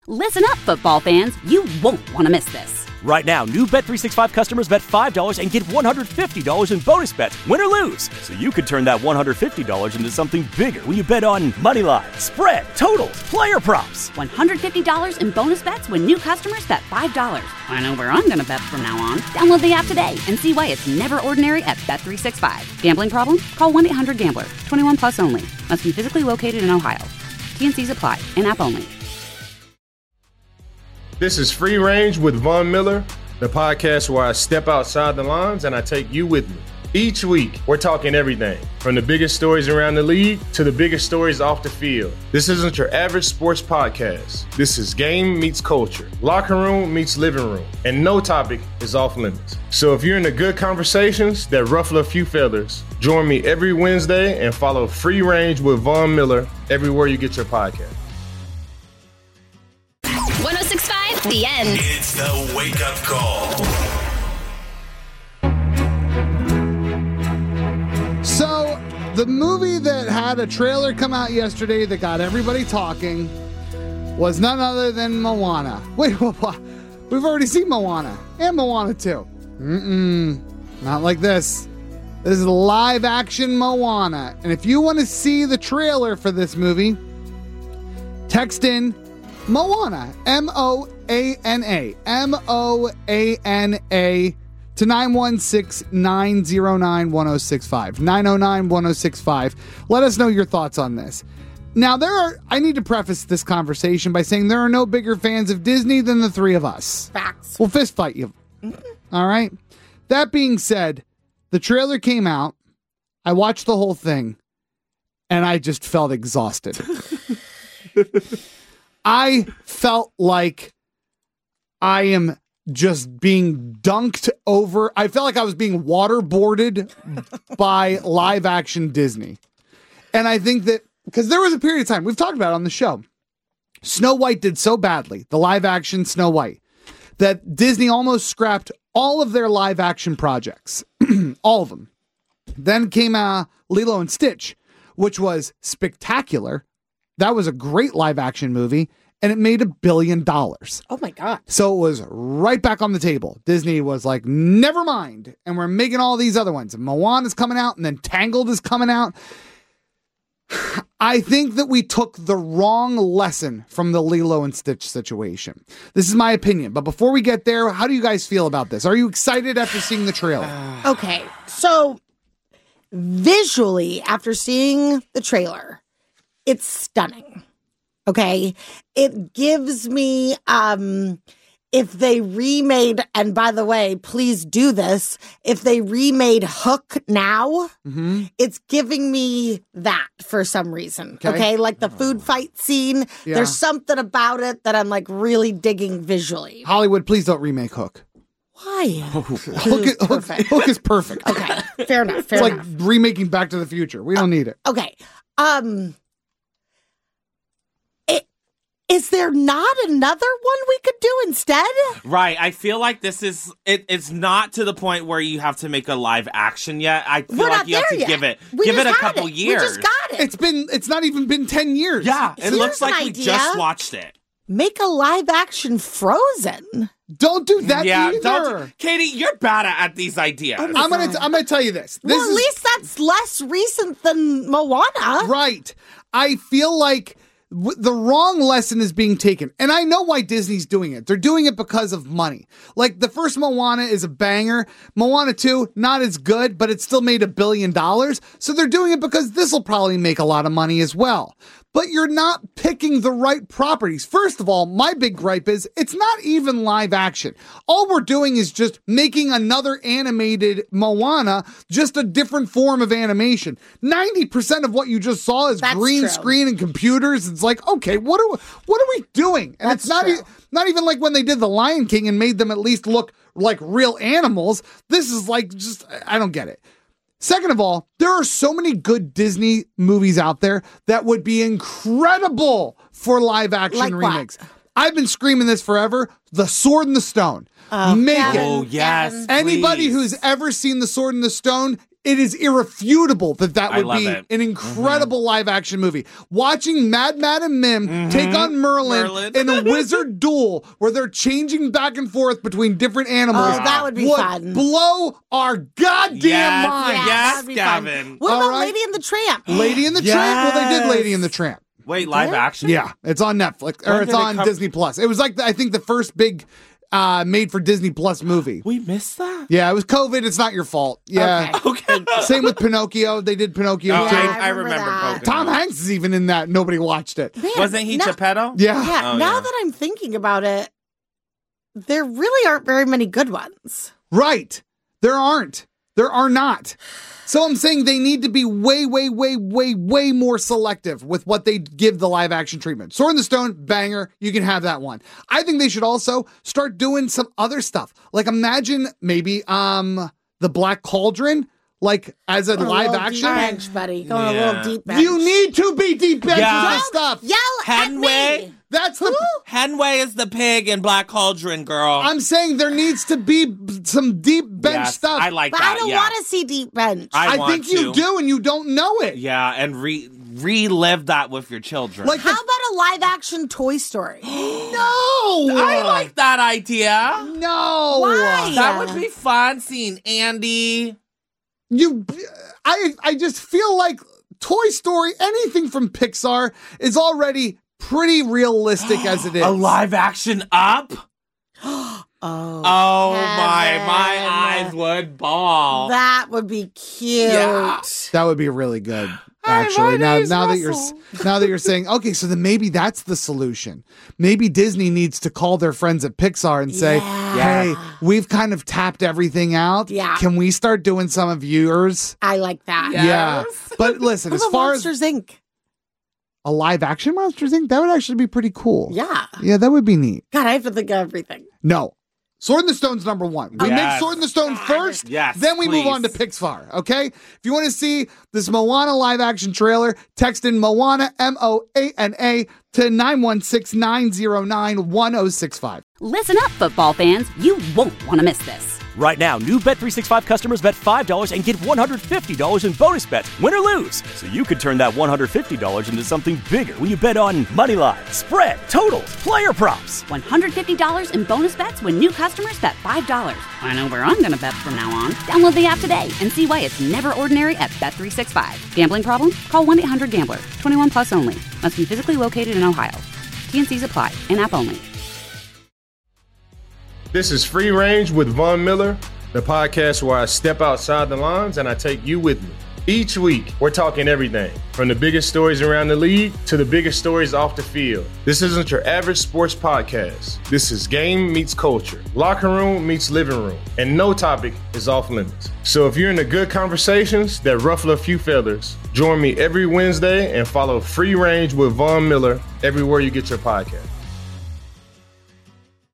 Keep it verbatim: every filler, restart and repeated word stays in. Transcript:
Listen up, football fans. You won't want to miss this. Right now, new Bet three sixty-five customers bet five dollars and get one hundred fifty dollars in bonus bets, win or lose. So you could turn that one hundred fifty dollars into something bigger when you bet on money line, spread, totals, player props. one hundred fifty dollars in bonus bets when new customers bet five dollars. I know where I'm going to bet from now on. Download the app today and see why it's never ordinary at Bet three sixty-five. Gambling problem? Call one eight hundred gambler. twenty-one plus only. Must be physically located in Ohio. T N Cs apply. In-app only. This is Free Range with Von Miller, the podcast where I step outside the lines and I take you with me. Each week, we're talking everything from the biggest stories around the league to the biggest stories off the field. This isn't your average sports podcast. This is game meets culture, locker room meets living room, and no topic is off limits. So if you're into good conversations that ruffle a few feathers, join me every Wednesday and follow Free Range with Von Miller everywhere you get your podcast. one oh six point five, The End. It's the wake-up call. So, the movie that had a trailer come out yesterday that got everybody talking was none other than Moana. Wait, what? We've already seen Moana and Moana two. Mm-mm, not like this. This is live-action Moana. And if you want to see the trailer for this movie, text in Moana, M O A N A, M O A N A, to nine one six, nine oh nine, one oh six five, nine oh nine, one oh six five. Let us know your thoughts on this. Now, there are, I need to preface this conversation by saying there are no bigger fans of Disney than the three of us. Facts. We'll fist fight you. All right? That being said, the trailer came out, I watched the whole thing, and I just felt exhausted. I felt like I am just being dunked over. I felt like I was being waterboarded by live action Disney. And I think that because there was a period of time, we've talked about it on the show, Snow White did so badly, the live action Snow White, that Disney almost scrapped all of their live action projects. All of them. Then came uh, Lilo and Stitch, which was spectacular. That was a great live action movie, and it made a billion dollars. Oh my God. So it was right back on the table. Disney was like, never mind. And we're making all these other ones. Moana is coming out, and then Tangled is coming out. I think that we took the wrong lesson from the Lilo and Stitch situation. This is my opinion. But before we get there, how do you guys feel about this? Are you excited after seeing the trailer? Okay. So visually, after seeing the trailer, it's stunning. Okay. It gives me, um, if they remade, and by the way, please do this, if they remade Hook now, Mm-hmm. it's giving me that for some reason. Okay. Okay. Like the food fight scene. Yeah. There's something about it that I'm like really digging visually. Hollywood, please don't remake Hook. Why? Hook, is, Hook, Perfect. Hook is perfect. Okay. Fair enough. Fair It's like enough. remaking Back to the Future. We don't need it. Okay. Um, it, is there not another one we could do instead? Right. I feel like this is, it, it's not to the point where you have to make a live action yet. I feel We're like not you have there to yet. give it, We give it just a had couple it. years. We just got it. It's been, it's not even been ten years. Yeah. It Here's looks like an we idea. just watched it. Make a live action Frozen. Don't do that yeah. either. Don't, Katie, you're bad at, at these ideas. Oh my I'm gonna, God. I'm gonna tell you this. This well, at is least that's less recent than Moana. right. I feel like w- the wrong lesson is being taken, and I know why Disney's doing it. They're doing it because of money. Like the first Moana is a banger. Moana two, not as good, but it still made a billion dollars. So they're doing it because this will probably make a lot of money as well. But you're not picking the right properties. First of all, my big gripe is it's not even live action. All we're doing is just making another animated Moana, just a different form of animation. ninety percent of what you just saw is That's green true. screen and computers. It's like, okay, what are we, what are we doing? And That's it's not true. e- not even like when they did The Lion King and made them at least look like real animals. This is like just, I don't get it. Second of all, there are so many good Disney movies out there that would be incredible for live action Like what? remakes. I've been screaming this forever. The Sword and the Stone. Oh, Make Kevin, it. Oh, yes. Kevin. Anybody please. who's ever seen The Sword and the Stone, it is irrefutable that that I would love be it. an incredible mm-hmm. live action movie. Watching Mad Mad and Mim mm-hmm. take on Merlin, Merlin. in a wizard duel where they're changing back and forth between different animals. Oh, that would be would fun. Blow our goddamn yes, minds. Yeah, yes, be Gavin. Fun. What All about right. Lady and the Tramp? Lady and the yes. Tramp? Well, they did Lady and the Tramp. Wait, live Yeah. action? Yeah, it's on Netflix or When it's did it on come- Disney Plus. It was like I think the first big uh, made for Disney Plus movie. We missed that? Yeah, it was COVID. It's not your fault. Yeah. Okay. Okay. Same with Pinocchio. They did Pinocchio Oh, too. I, I I remember remember that. Pocono. Tom Hanks is even in that. Nobody watched it. Man, Wasn't he now- Geppetto? Yeah. Yeah, Oh, now yeah. that I'm thinking about it, there really aren't very many good ones. Right. There aren't. There are not. So I'm saying they need to be way, way, way, way, way more selective with what they give the live action treatment. Sword in the Stone, banger. You can have that one. I think they should also start doing some other stuff. Like imagine maybe um the Black Cauldron, like as a Going live little action. deep bench, buddy. Going a Yeah. little deep bench. You need to be deep bench Yeah. with this stuff. Yell at Henway? me. That's the. Henway is the pig in Black Cauldron, girl. I'm saying there needs to be some deep bench Yes, stuff. I like But that. I don't yeah. want to see deep bench. I I want think you to. do, and you don't know it. Yeah, and re relive that with your children. Like How the- about a live action Toy Story? no, I like that idea. no. Why? That would be fun seeing Andy. You, I, I just feel like Toy Story, anything from Pixar, is already pretty realistic as it is. A live action Up? Oh, Oh my, Kevin. my eyes would ball. that would be cute. Yeah. That would be really good. Hi, Actually, my now name's now that you're Russell. now that you're saying, okay, so then maybe that's the solution. Maybe Disney needs to call their friends at Pixar and say, Yeah. "Hey, we've kind of tapped everything out. Yeah. Can we start doing some of yours?" I like that. Yeah. Yeah. But listen, What as about far as Monsters Incorporated? a live action Monsters Incorporated, that would actually be pretty cool. Yeah. Yeah, that would be neat. God, I have to think of everything. No. Sword in the Stone's number one. We make Yes. Sword in the Stone first, Yes, then we move please. on to Pixar, okay? If you want to see this Moana live action trailer, text in Moana, M O A N A, to nine one six, nine zero nine, one zero six five. Listen up, football fans. You won't want to miss this. Right now, new Bet three sixty-five customers bet five dollars and get one hundred fifty dollars in bonus bets, win or lose. So you could turn that one hundred fifty dollars into something bigger when you bet on money line, spread, totals, player props. one hundred fifty dollars in bonus bets when new customers bet five dollars. I know where I'm going to bet from now on. Download the app today and see why it's never ordinary at Bet three sixty-five. Gambling problem? Call one eight hundred gambler. twenty-one plus only. Must be physically located in Ohio. T N Cs apply. In-app only. This is Free Range with Von Miller, the podcast where I step outside the lines and I take you with me. Each week, we're talking everything from the biggest stories around the league to the biggest stories off the field. This isn't your average sports podcast. This is game meets culture, locker room meets living room, and no topic is off limits. So if you're into good conversations that ruffle a few feathers, join me every Wednesday and follow Free Range with Von Miller everywhere you get your podcast.